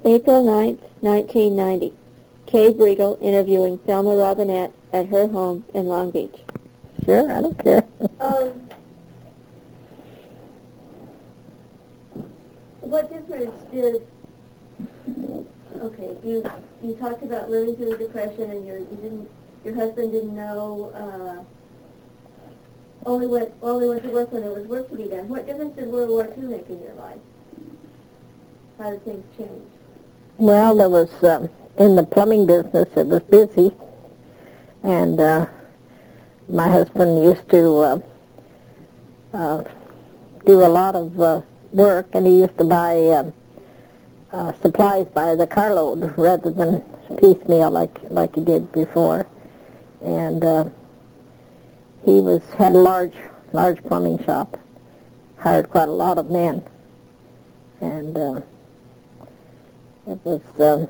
April 9th, 1990. Kay Briegel interviewing Thelma Robinette at her home in Long Beach. Sure, I don't care. What difference did... Okay, you talked about living through the Depression, and your husband didn't know, only went to work when there was work to be done. What difference did World War II make in your life? How did things change? Well, there was, in the plumbing business, it was busy, and my husband used to do a lot of work, and he used to buy supplies by the carload rather than piecemeal like he did before. And he had a large plumbing shop, hired quite a lot of men, and it was.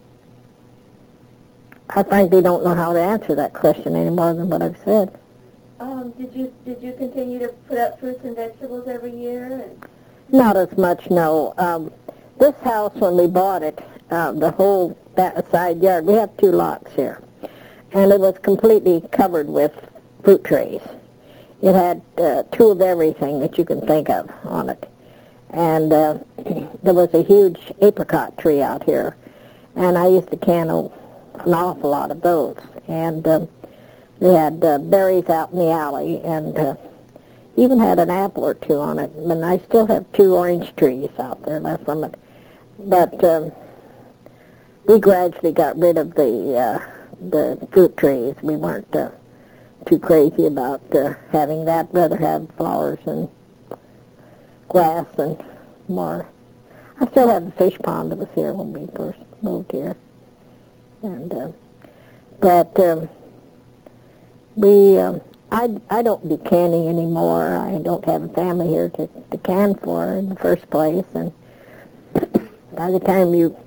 I frankly don't know how to answer that question any more than what I've said. Did you continue to put up fruits and vegetables every year? Not as much, no. This house, when we bought it, the whole side yard, we have 2 lots here, and it was completely covered with fruit trees. It had 2 of everything that you can think of on it. And there was a huge apricot tree out here, and I used to can an awful lot of those. And they had berries out in the alley, and even had an apple or 2 on it. And I still have 2 orange trees out there left from it. But we gradually got rid of the fruit trees. We weren't too crazy about having that. Rather have flowers and grass and more. I still have the fish pond that was here when we first moved here. And but we I don't do canning anymore. I don't have a family here to can for in the first place, and by the time you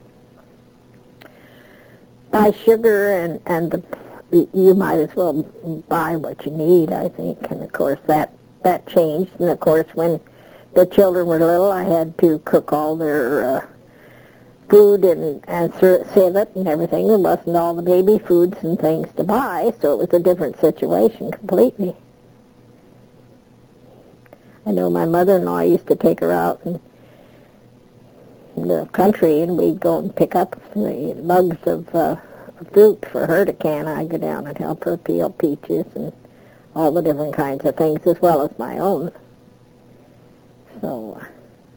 buy sugar and you might as well buy what you need, I think. And of course that changed. And of course when the children were little, I had to cook all their food and save it and everything. There wasn't all the baby foods and things to buy, so it was a different situation completely. I know my mother-in-law used to take her out in the country, and we'd go and pick up the lugs of fruit for her to can. I'd go down and help her peel peaches and all the different kinds of things, as well as my own. So,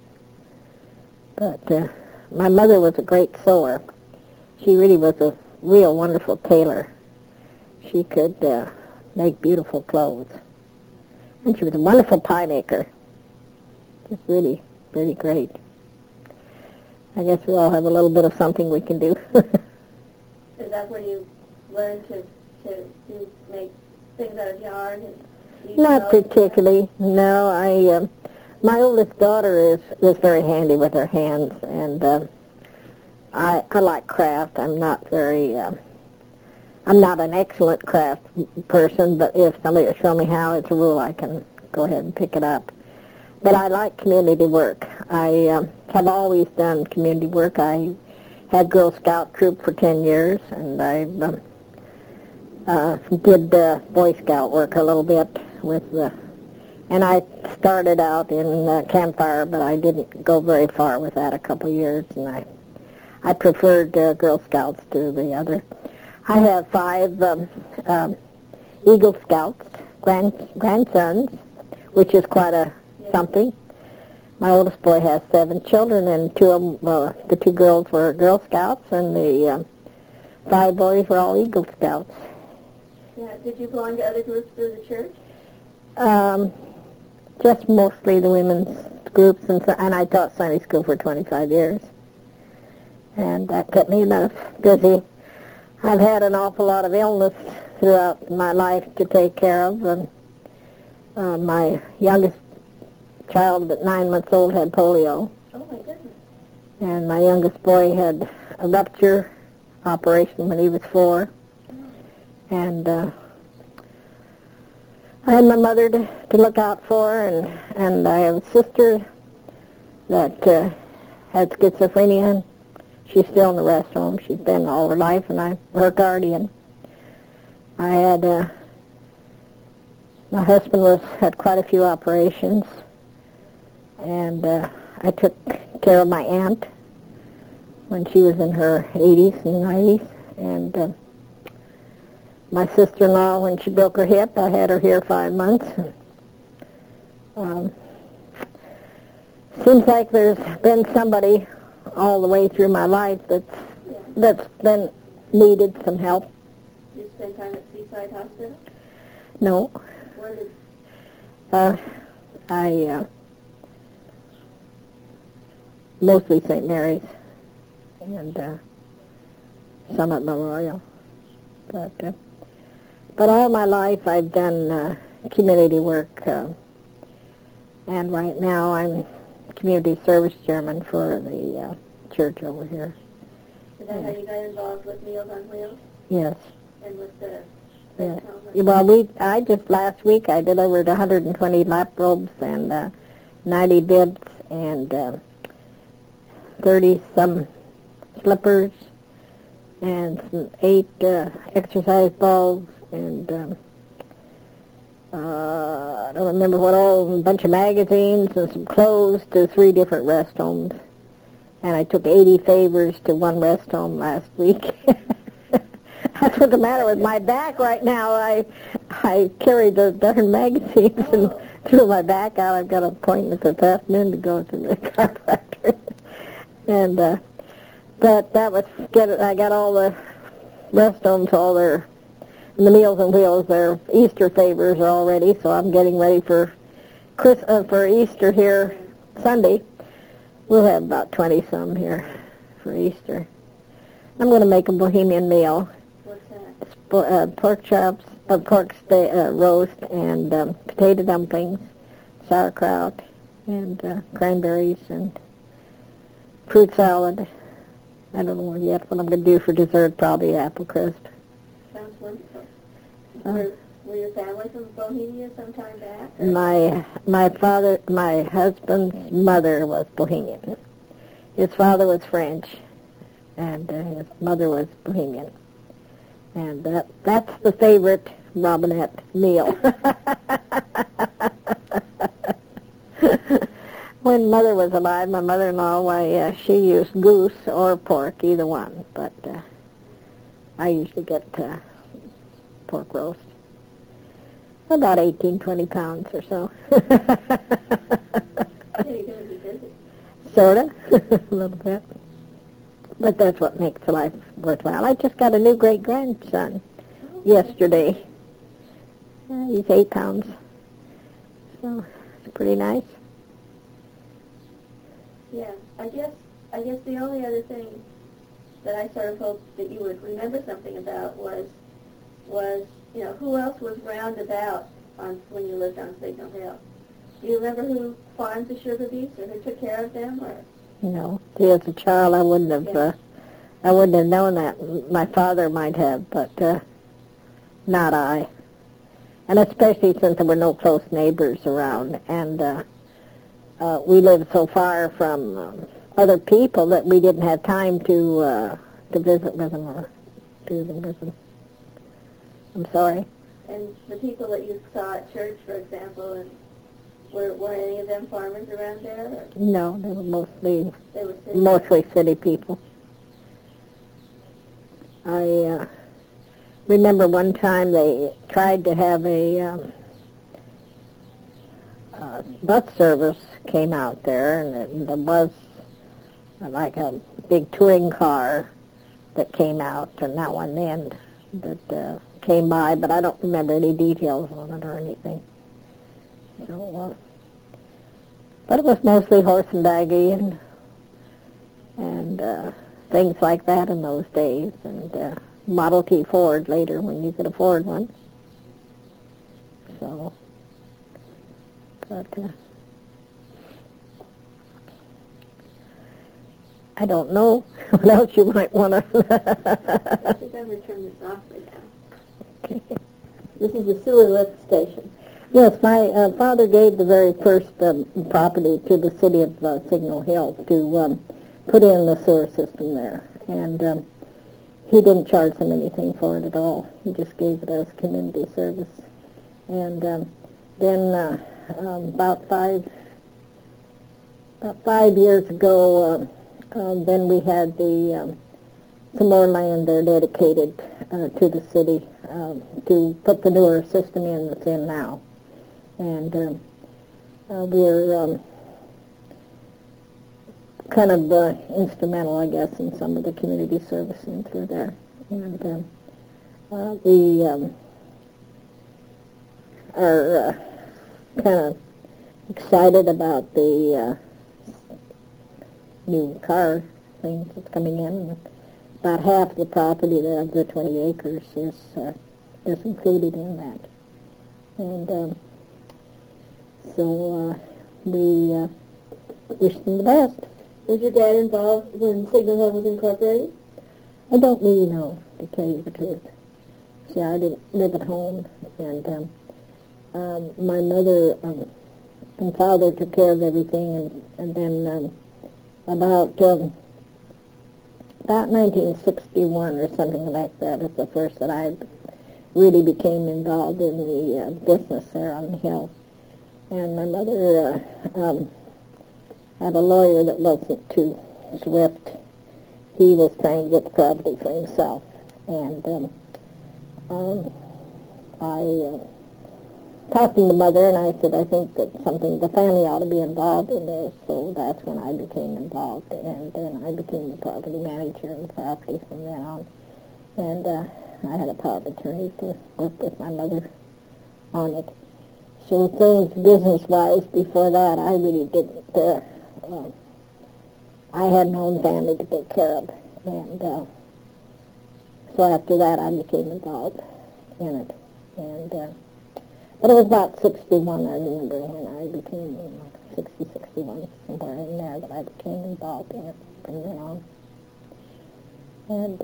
but my mother was a great sewer. She really was a real wonderful tailor. She could make beautiful clothes. And she was a wonderful pie maker. Just really, really great. I guess we all have a little bit of something we can do. Is that where you learned to make things out of yarn? Not particularly. No, my oldest daughter is very handy with her hands, and I like craft. I'm not an excellent craft person, but if somebody will show me how, it's a rule I can go ahead and pick it up. But I like community work. I have always done community work. I had Girl Scout troop for 10 years, and I did Boy Scout work a little bit with and I started out in Campfire, but I didn't go very far with that, a couple of years, and I preferred Girl Scouts to the other. I have 5 Eagle Scouts, grandsons, which is quite a something. My oldest boy has 7 children, and 2 of them, the 2 girls were Girl Scouts, and the 5 boys were all Eagle Scouts. Yeah. Did you belong to other groups through the church? Just mostly the women's groups, and I taught Sunday school for 25 years. And that kept me enough busy. I've had an awful lot of illness throughout my life to take care of, and my youngest child at 9 months old had polio. Oh, my goodness. And my youngest boy had a rupture operation when he was 4. And I had my mother to look out for, and I have a sister that has schizophrenia. She's still in the rest home. She's been all her life, and I'm her guardian. I had, my husband had quite a few operations, and I took care of my aunt when she was in her 80s and 90s, and my sister-in-law, when she broke her hip, I had her here 5 months. Seems like there's been somebody all the way through my life that's been needed some help. Did you spend time at Seaside Hospital? No. Where did... I mostly St. Mary's and some at Memorial. But all my life I've done community work, and right now I'm community service chairman for the church over here. Is that how you got involved with Meals on Wheels? Yes. And with the... Yeah. Well, I just last week I delivered 120 lap robes and 90 bibs and 30 some slippers and some 8 exercise balls and I don't remember what all, a bunch of magazines and some clothes to 3 different rest homes. And I took 80 favors to 1 rest home last week. That's what's the matter with my back right now. I carried the darn magazines and threw my back out. I've got an appointment this afternoon to go to the chiropractor. And but that was I got all the rest homes, all their the Meals on Wheels, their Easter favors are all ready. So I'm getting ready for Easter here Sunday. We'll have about 20 some here for Easter. I'm going to make a bohemian meal. Pork chops, pork roast, and potato dumplings, sauerkraut, and cranberries, and fruit salad. I don't know yet what I'm going to do for dessert, probably apple crisp. Sounds wonderful. Were your family from Bohemia some time back? Or? My husband's mother was Bohemian. His father was French, and his mother was Bohemian. And that's the favorite Robinette meal. When Mother was alive, my mother-in-law, she used goose or pork, either one. But I usually get pork roast. About 18, 20 pounds or so. Yeah, you're going to be busy. Sort of, a little bit. But that's what makes life worthwhile. I just got a new great-grandson yesterday. He's 8 pounds. So it's pretty nice. Yeah, I guess the only other thing that I sort of hoped that you would remember something about was who else was round about when you lived on Signal Hill? Do you remember who farmed the sugar beets or who took care of them? Or? No. See, as a child, I wouldn't have known that. My father might have, but not I. And especially since there were no close neighbors around, and we lived so far from other people that we didn't have time to visit with them or do them with them. I'm sorry. And the people that you saw at church, for example, and were any of them farmers around there? Or? No, they were city mostly city people. I remember one time they tried to have a bus service came out there, and there was like a big touring car that came out, and that one then that came by, but I don't remember any details on it or anything. So, but it was mostly horse and buggy and things like that in those days, and Model T Ford later when you could afford one. So, but I don't know what else you might want to. I think I'm going to turn this off right now. Okay. This is the sewer lift station. Yes, my father gave the very first property to the city of Signal Hill to put in the sewer system there. And he didn't charge them anything for it at all. He just gave it as community service. And then about 5 years ago, then we had some more land there dedicated to the city to put the newer system in that's in now. And we're kind of instrumental, I guess, in some of the community service in through there. And we are kind of excited about the new car things that's coming in. About half the property there of the 20 acres is included in that. And so we wish them the best. Was your dad involved when Signal Hill was incorporated? I don't really know, to tell you the truth. See, I didn't live at home, and my mother and father took care of everything, and then about 1961 or something like that is the first that I really became involved in the business there on the hill. And my mother had a lawyer that wasn't too swift. He was trying to get the property for himself. And I talked to the mother, and I said, I think that the family ought to be involved in this. So that's when I became involved. And then I became the property manager of the property from then on. And I had a power of attorney to work with my mother on it. So things business-wise before that, I really didn't. I had my own family to take care of. And so after that, I became involved in it. And but it was about 61, I remember, when I became, 60, 61, somewhere in there, that I became involved in it from then on. And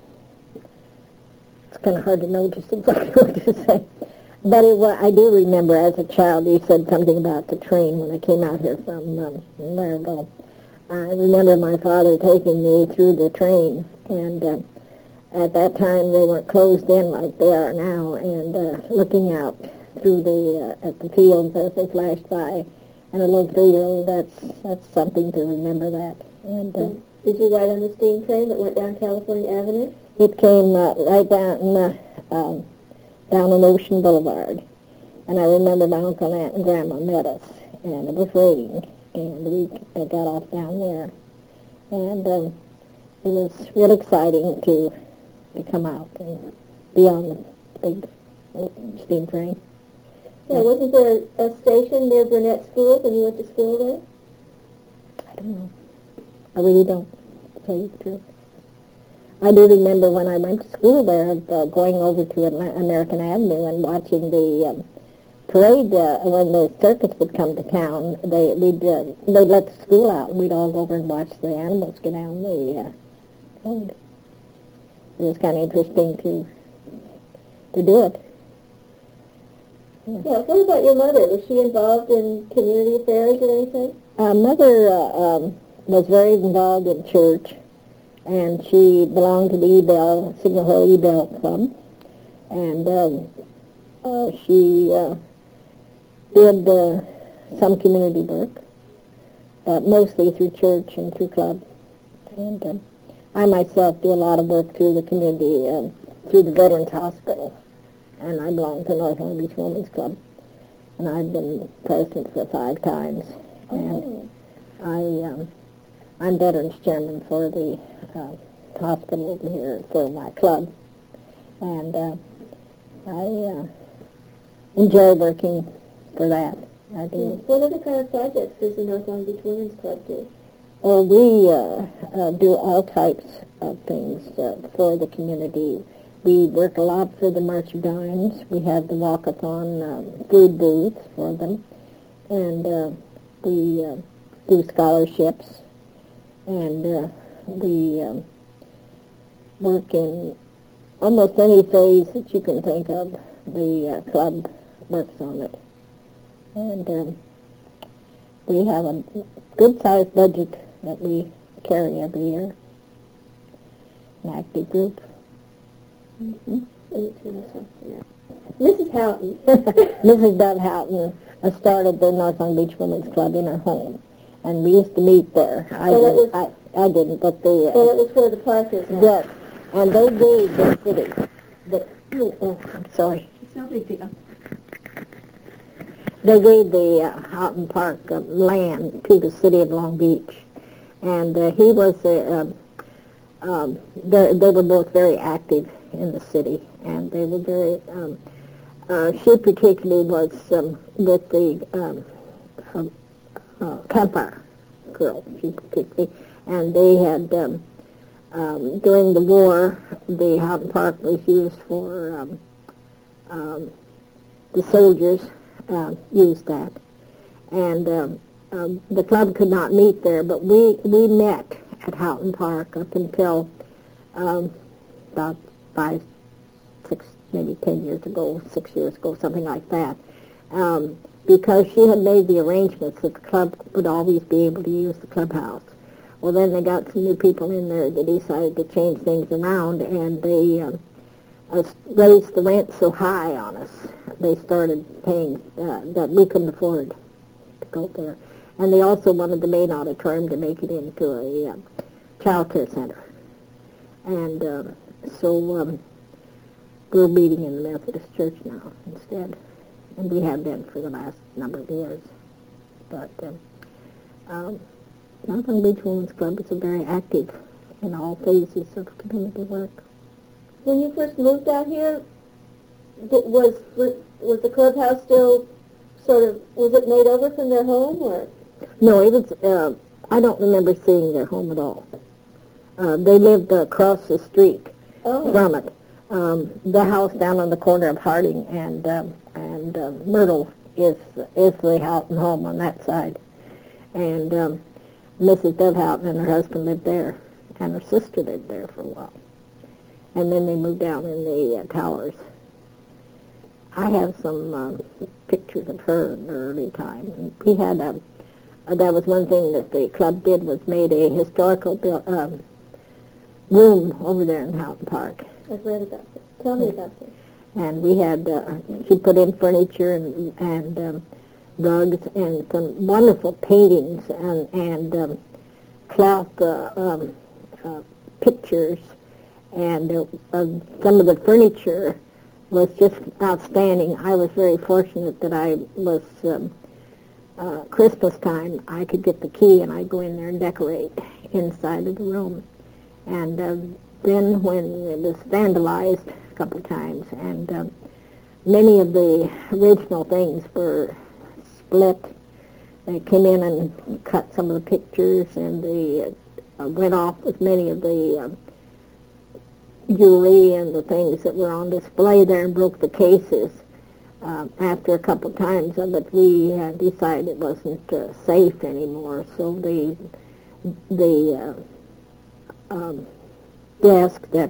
it's kind of hard to know just exactly what to say. But I do remember as a child, you said something about the train when I came out here from Maryville. I remember my father taking me through the train, and at that time they weren't closed in like they are now, and looking out through at the fields as they flashed by, and a little 3-year-old, that's something to remember that. And did you ride on the steam train that went down California Avenue? It came right down on Ocean Boulevard, and I remember my uncle and aunt and grandma met us, and it was raining, and we got off down there, and it was real exciting to come out and be on the big steam train. Yeah, wasn't there a station near Burnett School when you went to school there? I don't know. I really don't, to tell you the truth. I do remember when I went to school there, going over to American Avenue and watching the parade when the circus would come to town. They'd let the school out, and we'd all go over and watch the animals get down the road. It was kind of interesting to do it. Yeah, what about your mother? Was she involved in community affairs or anything? Mother was very involved in church, and she belonged to the Signal Hill E-Bell Club, and she did some community work, but mostly through church and through club. And I myself do a lot of work through the community, through the Veterans Hospital, and I belong to North Long Beach Women's Club, and I've been president for 5 times, and I'm Veterans Chairman for the hospital over here for my club, and I enjoy working for that. I do. What other kind of projects does the North Long Beach Women's Club do? Well, we do all types of things for the community. We work a lot for the March of Dimes. We have the walk-a-thon food booths for them, and we do scholarships, and we work in almost any phase that you can think of. The club works on it, and we have a good-sized budget that we carry every year. An active group. Mm-hmm. Mrs. Houghton. Mrs. Dove Houghton started the North Long Beach Women's Club in her home, and we used to meet there. I didn't, but the... Well, it was where the park is now. Yes, and they gave the city... I'm sorry. It's no big deal. They gave the Houghton Park land to the city of Long Beach, and he was... they were both very active in the city, and they were very... she particularly was with the Campfire Girl, she particularly, and they had, during the war, the Houghton Park was used for, the soldiers used that, and the club could not meet there, but we met at Houghton Park up until about 5, 6, maybe 10 years ago, 6 years ago, something like that, because she had made the arrangements that the club would always be able to use the clubhouse. Well, then they got some new people in there that decided to change things around, and they raised the rent so high on us. They started paying that we couldn't afford to go there. And they also wanted the main auditorium to make it into a child care center. And so we're meeting in the Methodist Church now instead. And we have been for the last number of years. But North Long Beach Women's Club is very active in all phases of community work. When you first moved out here, was the clubhouse still was it made over from their home, or? No, it was, I don't remember seeing their home at all. They lived across the street from it. The house down on the corner of Harding and Myrtle is the Houghton home on that side. And Mrs. Dove Houghton and her husband lived there, and her sister lived there for a while. And then they moved down in the towers. I have some pictures of her in the early time. And we had that was one thing that the club did, was made a historical room over there in Houghton Park. I've read about this. Tell me about this. And we had, she put in furniture and rugs and some wonderful paintings and cloth pictures, and some of the furniture was just outstanding. I was very fortunate that I was, Christmas time, I could get the key and I'd go in there and decorate inside of the room. And then when it was vandalized a couple of times, and many of the original things were split, they came in and cut some of the pictures, and they went off with many of the jewelry and the things that were on display there and broke the cases. After a couple of times of it, we decided it wasn't safe anymore, so the desk that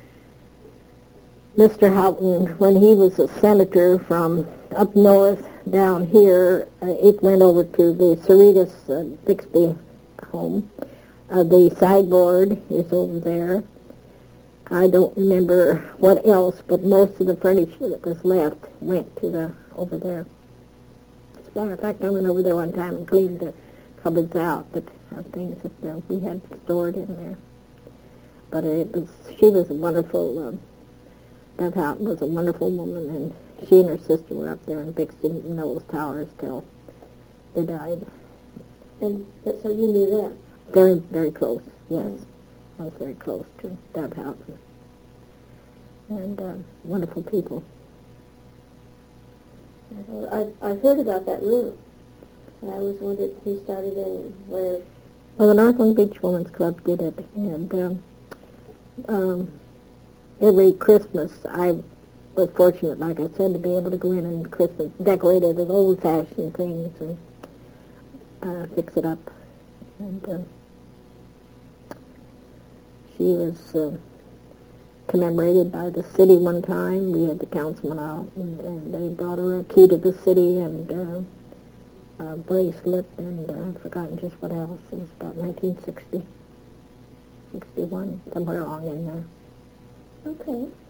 Mr. Houghton, when he was a senator from up north down here, it went over to the Cerritos Bixby home. The sideboard is over there. I don't remember what else, but most of the furniture that was left went to over there. As a matter of fact, I went over there one time and cleaned the cupboards out, but things that we had stored in there. But she was a wonderful, Beth Houghton was a wonderful woman, and she and her sister were up there in Bixby Knowles Towers till they died. And so you knew them? Very, very close, yes. I was very close to Deb Houghton. And wonderful people. I've heard about that room. And I always wondered who started it and where. Well, the North Long Beach Women's Club did it. And every Christmas, I was fortunate, like I said, to be able to go in and Christmas decorate it with old-fashioned things and fix it up. And she was commemorated by the city one time. We had the councilman out, and they brought her a key to the city and a bracelet, and I've forgotten just what else. It was about 1960. 61, somewhere along in there. Okay.